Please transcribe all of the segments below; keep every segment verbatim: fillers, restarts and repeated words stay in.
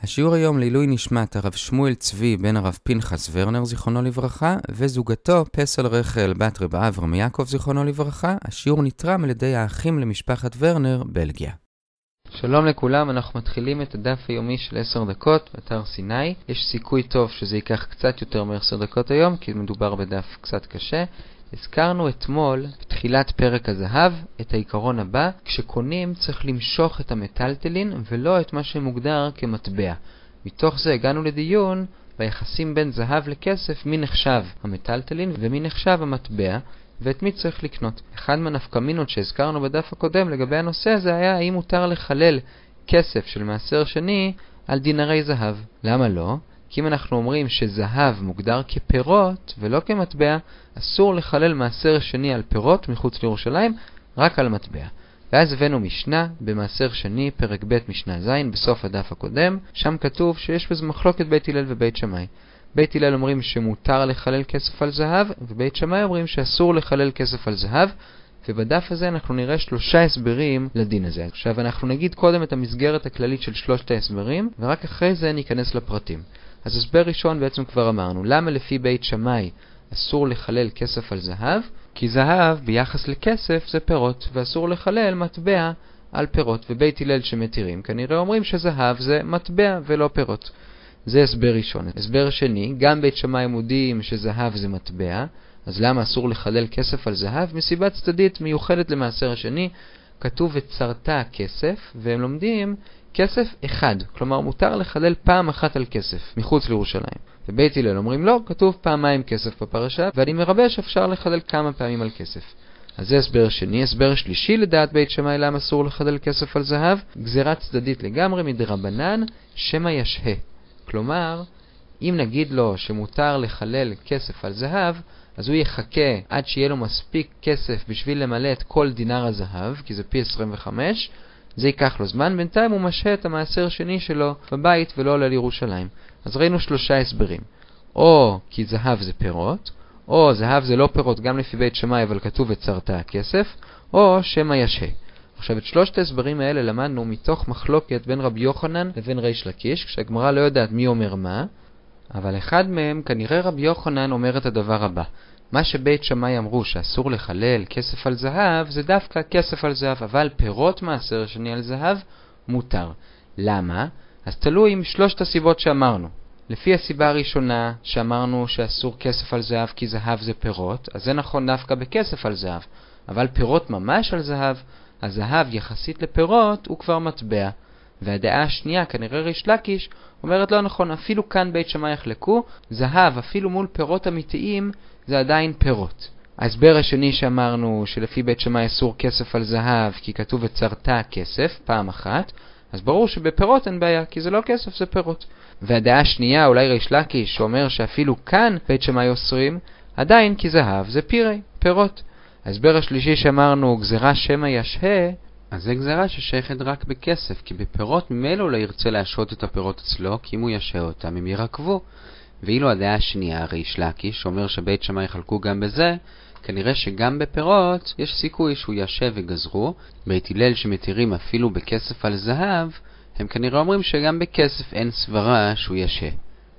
השיעור היום לעילוי נשמת הרב שמואל צבי בן הרב פנחס ורנר זיכרונו לברכה וזוגתו פסל רחל בת רב אברהם יעקב זיכרונו לברכה. השיעור נתרם על ידי האחים למשפחת ורנר, בלגיה. שלום לכולם, אנחנו מתחילים את הדף היומי של עשר דקות באתר סיני. יש סיכוי טוב שזה ייקח קצת יותר מ-עשר דקות היום כי מדובר בדף קצת קשה. הזכרנו אתמול בתחילת פרק הזהב את העיקרון הבא: כשקונים צריך למשוך את המטלטלין ולא את מה שמוגדר כמטבע. מתוך זה הגענו לדיון ביחסים בין זהב לכסף, מי נחשב המטלטלין ומי נחשב המטבע ואת מי צריך לקנות. אחד מהנפקמינות שהזכרנו בדף הקודם לגבי הנושא הזה היה האם מותר לחלל כסף של מעשר שני על דינרי זהב. למה לא? כי אם אנחנו אומרים שזהב מוגדר כפירות ולא כמטבע, אסור לחלל מעשר שני על פירות מחוץ לירושלים, רק על מטבע. ואז הבאנו משנה במעשר שני, פרק ב' משנה זין, בסוף הדף הקודם. שם כתוב שיש בזה מחלוקת בית הלל ובית שמאי. בית הלל אומרים שמותר לחלל כסף על זהב, ובית שמאי אומרים שאסור לחלל כסף על זהב. ובדף הזה אנחנו נראה שלושה הסברים לדין הזה. עכשיו אנחנו נגיד קודם את המסגרת הכללית של שלושת ההסברים, ורק אחרי זה ניכנס לפרטים. אז הסבר ראשון בעצם כבר אמרנו, למה לפי בית שמאי אסור לחלל כסף על זהב? כי זהב ביחס לכסף זה פירות, ואסור לחלל מטבע על פירות. ובית הלל שמתירים כנראה אומרים שזהב זה מטבע ולא פירות. זה הסבר ראשון. הסבר שני, גם בית שמאי מודיעים שזהב זה מטבע, אז למה אסור לחלל כסף על זהב? מסיבה צדדית מיוחדת למעשר השני, כתוב וצרתה כסף, והם לומדים כסף אחד, כלומר מותר לחלל פעם אחת על כסף מחוץ לירושלים. ובית הלל אומרים לא, כתוב פעמיים כסף בפרשה, ואני מרבה שאפשר לחלל כמה פעמים על כסף. אז זה הסבר שני. הסבר שלישי לדעת בית שמאי למה אסור לחלל כסף על זהב, גזירה צדדית לגמרי מדרבנן, שמא ישהה. כלומר, אם נגיד לו שמותר לחלל כסף על זהב, אז הוא יחכה עד שיהיה לו מספיק כסף בשביל למלא את כל דינר הזהב, כי זה פי עשרים וחמש, זה ייקח לו זמן. בינתיים הוא משהה את המעשר שני שלו בבית ולא עולה לירושלים. אז ראינו שלושה הסברים. או כי זהב זה פירות, או זהב זה לא פירות גם לפי בית שמאי אבל כתוב וצרתה הכסף, או שמא ישהה. עכשיו את שלושת ההסברים האלה למדנו מתוך מחלוקת בין רבי יוחנן לבין ריש לקיש, כשהגמרא לא יודעת מי אומר מה, אבל אחד מהם כנראה רבי יוחנן אומר את הדבר הבא: מה שבית שמאי אמרו שאסור לחלל כסף על זהב זה דווקא כסף על זהב, אבל פירות מעשר שני על זהב מותר. למה? אז תלוי עם שלושת הסיבות שאמרנו. לפי הסיבה הראשונה שאמרנו שאסור כסף על זהב כי זהב זה פירות, אז זה נכון דווקא בכסף על זהב, אבל פירות ממש על זהב, הזהב יחסית לפירות הוא כבר מטבע. והדעה השנייה, כנראה ריש לקיש, אומרת לא נכון, אפילו כאן בית שמאי יחלקו, זהב אפילו מול פירות אמיתיים זה עדיין פירות. ההסבר השני שאמרנו שלפי בית שמאי אסור כסף על זהב כי כתוב וצרתה כסף פעם אחת, אז ברור שבפירות אין בעיה כי זה לא כסף, זה פירות. והדעה השנייה, אולי ריש לקיש, שאומר שאפילו כאן בית שמאי אוסרים, עדיין כי זהב זה פירי, פירות. ההסבר השלישי שאמרנו גזירה שמא ישהה, אז זה גזירה ששייכת רק בכסף, כי בפירות ממילא לא ירצה להשעות את הפירות אצלו, כי אם הוא ישעה אותם הם ירקבו. ואילו הדעה השנייה, ריש לקיש, שאומר שבית שמאי יחלקו גם בזה, כנראה שגם בפירות יש סיכוי שהוא ישעה וגזרו. בית הלל שמתירים אפילו בכסף על זהב, הם כנראה אומרים שגם בכסף אין סברה שהוא ישעה.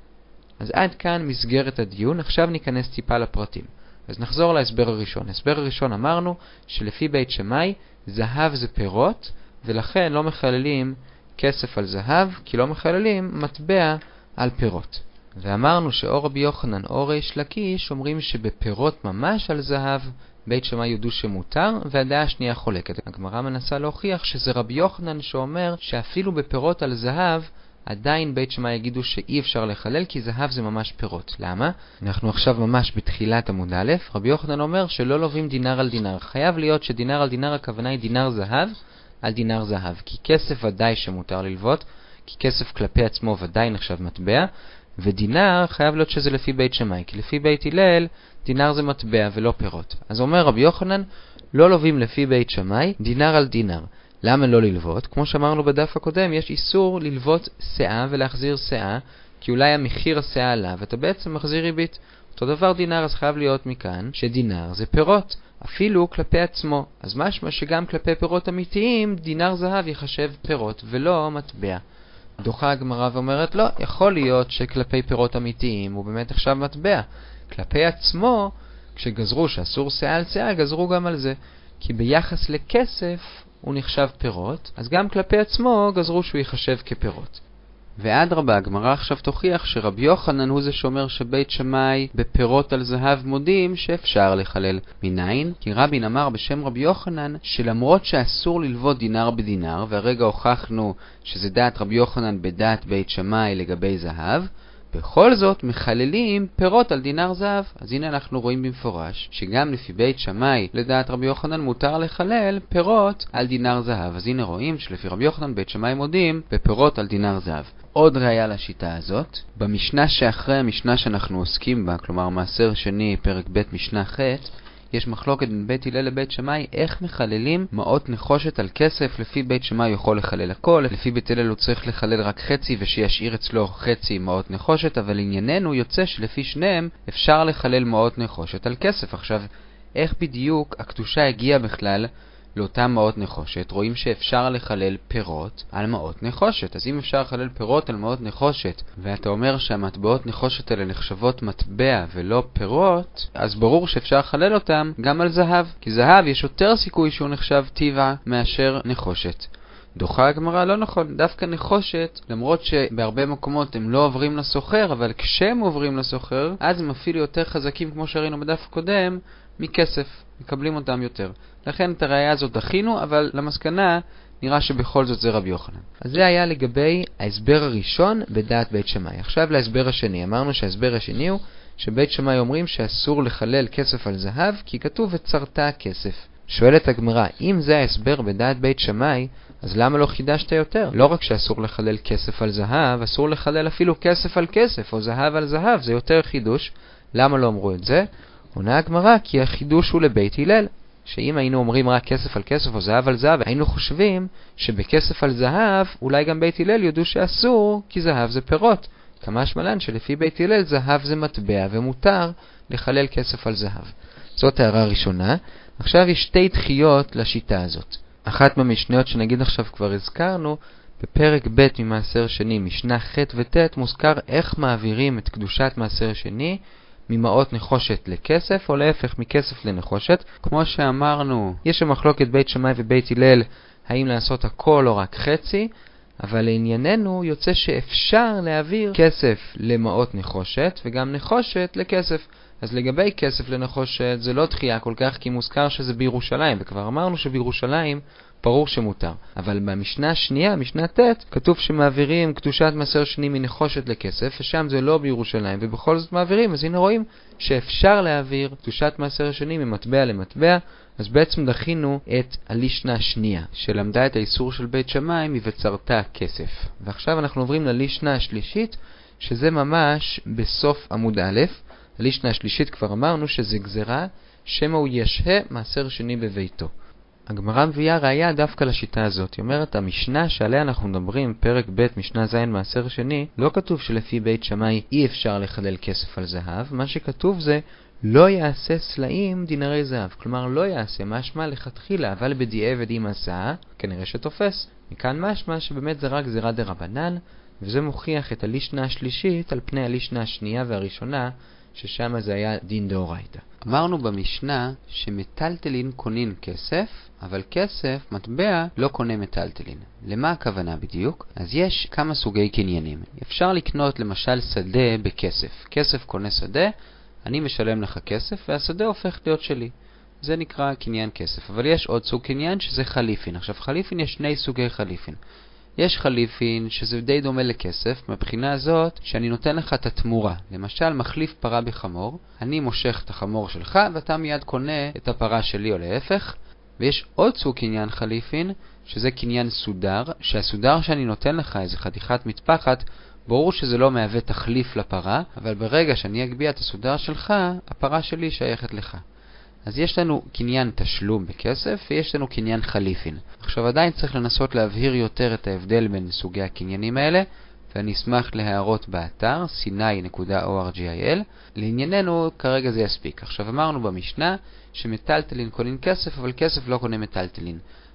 אז עד כאן מסגרת הדיון, עכשיו ניכנס טיפה לפרטים. אז נחזור להסבר הראשון. הסבר הראשון אמרנו שלפי בית שמאי זהב זה פירות, ולכן לא מחללים כסף על זהב, כי לא מחללים מטבע על פירות. ואמרנו שאו רבי יוחנן או ריש לקיש אומרים שבפירות ממש על זהב בית שמאי יודו שמותר, והדעה השנייה חולקת. הגמרא מנסה להוכיח שזה רבי יוחנן שאומר שאפילו בפירות על זהב עדיין בית שמאי יגידו שאי אפשר לחלל כי זהב זה ממש פירות. למה? אנחנו עכשיו ממש בתחילת עמוד א'. רבי יוחנן אומר שלא לובים דינר על דינר. חייב להיות שדינר על דינר הכוונה היא דינר זהב על דינר זהב, כי כסף ודאי שמותר ללוות, כי כסף כלפי עצמו ודאי נחשב מטבע, ודינר חייב להיות שזה לפי בית שמאי, כי לפי בית הלל דינר זה מטבע ולא פירות. אז אומר רבי יוחנן לא לובים לפי בית שמאי דינר על דינר. למה לא ללוות? כמו שאמרנו בדף הקודם, יש איסור ללוות שאה ולהחזיר שאה, כי אולי המחיר השאה עלה ואתה בעצם מחזיר ריבית. אותו דבר דינר, אז חייב להיות מכאן שדינר זה פירות, אפילו כלפי עצמו. אז משמע שגם כלפי פירות אמיתיים דינר זהב יחשב פירות ולא מטבע. דוחה הגמרא ואומרת, לא, יכול להיות שכלפי פירות אמיתיים הוא באמת עכשיו מטבע. כלפי עצמו, כשגזרו שאסור שאה על שאה, גזרו גם על זה. כי ביחס לכסף הוא נחשב פירות, אז גם כלפי עצמו גזרו שהוא ייחשב כפירות. ועד רבה, הגמרא עכשיו תוכיח שרבי יוחנן הוא זה שאומר שבית שמאי בפירות על זהב מודים שאפשר לחלל. מניין? כי רבין אמר בשם רבי יוחנן שלמרות שאסור ללוות דינר בדינר, והרגע הוכחנו שזה דעת רבי יוחנן בדעת בית שמאי לגבי זהב, בכל זאת מחללים פירות על דינר זהב. אז הנה אנחנו רואים במפורש שגם לפי בית שמאי לדעת רבי יוחנן מותר לחלל פירות על דינר זהב. אז הנה רואים שלפי רבי יוחנן בית שמאי מודים בפירות על דינר זהב. עוד ראיה לשיטה הזאת, במשנה שאחרי המשנה שאנחנו עוסקים בה, כלומר מעשר שני פרק ב' משנה ח', יש מחלוקת בין בית הלל לבית שמאי איך מחללים מעות נחושת על כסף. לפי בית שמאי יכול לחלל הכל, לפי בית הלל הוא צריך לחלל רק חצי ושישאיר אצלו חצי מעות נחושת, אבל ענייננו יוצא שלפי שניהם אפשר לחלל מעות נחושת על כסף. עכשיו, איך בדיוק הקדושה הגיעה בכלל לאותם מעות נחושת? רואים שאפשר לחלל פירות על מעות נחושת. אז אם אפשר לחלל פירות על מעות נחושת, ואתה אומר שהמטבעות נחושת האלה נחשבות מטבע ולא פירות, אז ברור שאפשר לחלל אותם גם על זהב. כי זהב יש יותר סיכוי שהוא נחשב טבע מאשר נחושת. דוחה הגמרא, לא נכון, דווקא נחושת, למרות שבהרבה מקומות הם לא עוברים לסוחר, אבל כשהם עוברים לסוחר, אז הם אפילו יותר חזקים, כמו שראינו בדף הקודם, מכסף, מקבלים אותם יותר. לכן את הראייה הזאת דחינו, אבל למסקנה נראה שבכל זאת זה רבי יוחנן. אז זה היה לגבי ההסבר הראשון בדעת בית שמאי. עכשיו להסבר השני. אמרנו שההסבר השני הוא שבית שמאי אומרים שאסור לחלל כסף על זהב, כי כתוב וצרת כסף. שואלת הגמרא, אם זה ההסבר בדעת בית שמאי, אז למה לא חידשת יותר? לא רק שאסור לחלל כסף על זהב, אסור לחלל אפילו כסף על כסף, או זהב על זהב, זה יותר חידוש. למה לא אמרו את זה? עונה הגמרא, כי החידוש הוא לבית הלל. שאם היינו אומרים רק כסף על כסף או זהב על זהב, היינו חושבים שבכסף על זהב אולי גם בית הלל יודו שאסור, כי זהב זה פירות. כמשמע לן שלפי בית הלל זהב זה מטבע ומותר לחלל כסף על זהב. זאת הערה ראשונה. עכשיו יש שתי דחיות לשיטה הזאת. אחת מהמשניות שנגיד עכשיו כבר הזכרנו, בפרק ב' ממעשר שני, משנה ח' וט', מוזכר איך מעבירים את קדושת מעשר שני ממעות נחושת לכסף, או להפך מכסף לנחושת. כמו שאמרנו, יש מחלוקת בית שמאי ובית הלל האם לעשות הכל או רק חצי, אבל לענייננו יוצא שאפשר להעביר כסף למעות נחושת וגם נחושת לכסף. אז לגבי כסף לנחושת זה לא דחייה כל כך, כי מוזכר שזה בירושלים, וכבר אמרנו שבירושלים ברור שמותר. אבל במשנה השנייה, משנה ט', כתוב שמעבירים קדושת מעשר שני מנחושת לכסף, ושם זה לא בירושלים, ובכל זאת מעבירים. אז הנה רואים שאפשר להעביר קדושת מעשר שני ממטבע למטבע. אז בעצם דחינו את הלישנה השנייה, שלמדה את האיסור של בית שמאי מבצרת כסף. ועכשיו אנחנו עוברים ללישנה השלישית, שזה ממש בסוף עמוד א'. הלישנה השלישית כבר אמרנו שזה גזרה, שמה הוא ישהה מעשר שני בביתו. הגמרא מביאה ראיה דווקא לשיטה הזאת. היא אומרת, המשנה שעליה אנחנו מדברים, פרק ב' משנה ז' מעשר שני, לא כתוב שלפי בית שמאי אי אפשר לחלל כסף על זהב. מה שכתוב זה, לא יעשה סלעים דינרי זהב. כלומר, לא יעשה משמע לכתחילה, אבל בדיעבד אם עשה, כנראה שתופס. מכאן משמע שבאמת זה רק גזירה דרבנן, וזה מוכיח את הלישנה השלישית על פני הלישנה השנייה והראשונה, ששם זה היה דין דאורייתא. אמרנו במשנה שמטלטלין קונין כסף, אבל כסף, מטבע, לא קונה מטלטלין. למה הכוונה בדיוק? אז יש כמה סוגי קניינים. אפשר לקנות למשל שדה בכסף. כסף קונה שדה, אני משלם לך כסף והשדה הופך להיות שלי. זה נקרא קניין כסף. אבל יש עוד סוג קניין שזה חליפין. עכשיו חליפין יש שני סוגי חליפין. יש חליפין שזה די דומה לכסף, מבחינה הזאת שאני נותן לך את התמורה. למשל, מחליף פרה בחמור, אני מושך את החמור שלך ואתה מיד קונה את הפרה שלי או להפך. ויש עוד סוג קניין חליפין, שזה קניין סודר, שהסודר שאני נותן לך איזה חתיכת מטפחת, ברור שזה לא מהווה תחליף לפרה, אבל ברגע שאני אגביע את הסודר שלך, הפרה שלי שייכת לך. אז יש לנו קניין תשלום בכסף ויש לנו קניין חליפין. עכשיו עדיין צריך לנסות להבהיר יותר את ההבדל בין סוגי הקניינים האלה, ואני אשמח להערות באתר סיני נקודה או אר ג'י איי אל. לענייננו כרגע זה יספיק. עכשיו אמרנו במשנה שמטלטלין קונים כסף, אבל כסף לא קונה מטלטלין.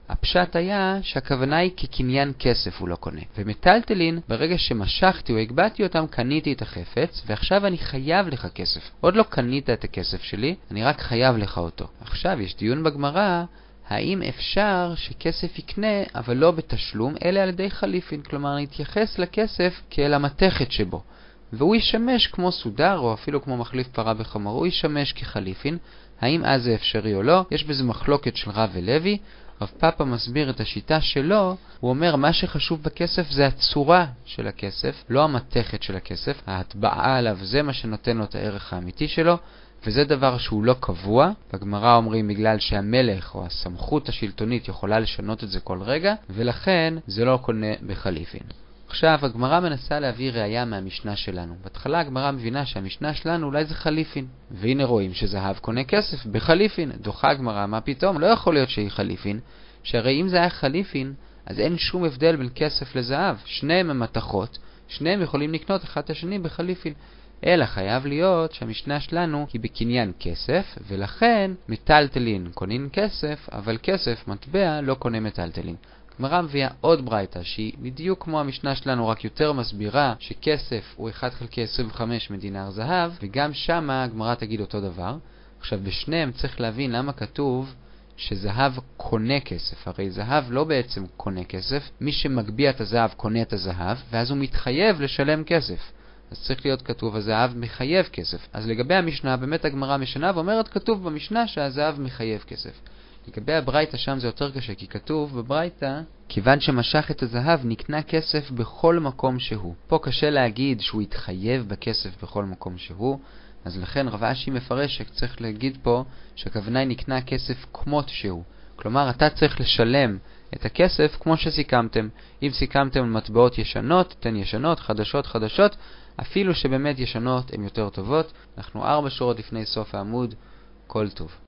הפשט היה שהכוונה היא כקניין כסף הוא לא קונה. ומטלטלין, ברגע שמשכתי או הגבעתי אותם, קניתי את החפץ, ועכשיו אני חייב לך כסף. עוד לא קנית את הכסף שלי, אני רק חייב לך אותו. עכשיו יש דיון בגמרא, האם אפשר שכסף יקנה, אבל לא בתשלום, אלא על ידי חליפין. כלומר, נתייחס לכסף כאל המתכת שבו. והוא ישמש כמו סודר, או אפילו כמו מחליף פרה בחמור, הוא ישמש כחליפין. האם אז זה אפשרי או לא? יש בזה מחלוקת של רב ולוי. רב פאפה מסביר את השיטה שלו, הוא אומר מה שחשוב בכסף זה הצורה של הכסף, לא המתכת של הכסף. ההטבעה עליו זה מה שנותן לו את הערך האמיתי שלו, וזה דבר שהוא לא קבוע. בגמרא אומרים בגלל שהמלך או הסמכות השלטונית יכולה לשנות את זה כל רגע, ולכן זה לא קונה בחליפין. עכשיו הגמרא מנסה להביא ראיה מהמשנה שלנו. בהתחלה הגמרא מבינה שהמשנה שלנו אולי זה חליפין. והנה רואים שזהב קונה כסף בחליפין. דוחה הגמרא, מה פתאום? לא יכול להיות שהיא חליפין. שהרי אם זה היה חליפין, אז אין שום הבדל בין כסף לזהב. שניהם הם מתכות, שניהם יכולים לקנות אחד את השני בחליפין. אלא חייב להיות שהמשנה שלנו היא בקניין כסף, ולכן מטלטלין קונים כסף, אבל כסף, מטבע, לא קונה מטלטלין. הגמרא מביאה עוד ברייתא שהיא בדיוק כמו המשנה שלנו, רק יותר מסבירה שכסף הוא אחד חלקי עשרים וחמש מדינר זהב, וגם שמה הגמרא תגיד אותו דבר. עכשיו בשניהם צריך להבין למה כתוב שזהב קונה כסף. הרי זהב לא בעצם קונה כסף, מי שמגביע את הזהב קונה את הזהב, ואז הוא מתחייב לשלם כסף. אז צריך להיות כתוב, הזהב מחייב כסף. אז לגבי המשנה, באמת הגמרא משנה ואומרת, כתוב במשנה שהזהב מחייב כסף. לגבי הברייתא שם זה יותר קשה, כי כתוב בברייתא, כיוון שמשך את הזהב נקנה כסף בכל מקום שהוא. פה קשה להגיד שהוא יתחייב בכסף בכל מקום שהוא, אז לכן רב אשי מפרש שצריך להגיד פה שהכוונה היא נקנה כסף כמות שהוא. כלומר, אתה צריך לשלם את הכסף כמו שסיכמתם. אם סיכמתם על מטבעות ישנות, תן ישנות, חדשות חדשות, אפילו שבאמת ישנות הן יותר טובות. אנחנו ארבע שורות לפני סוף העמוד, כל טוב.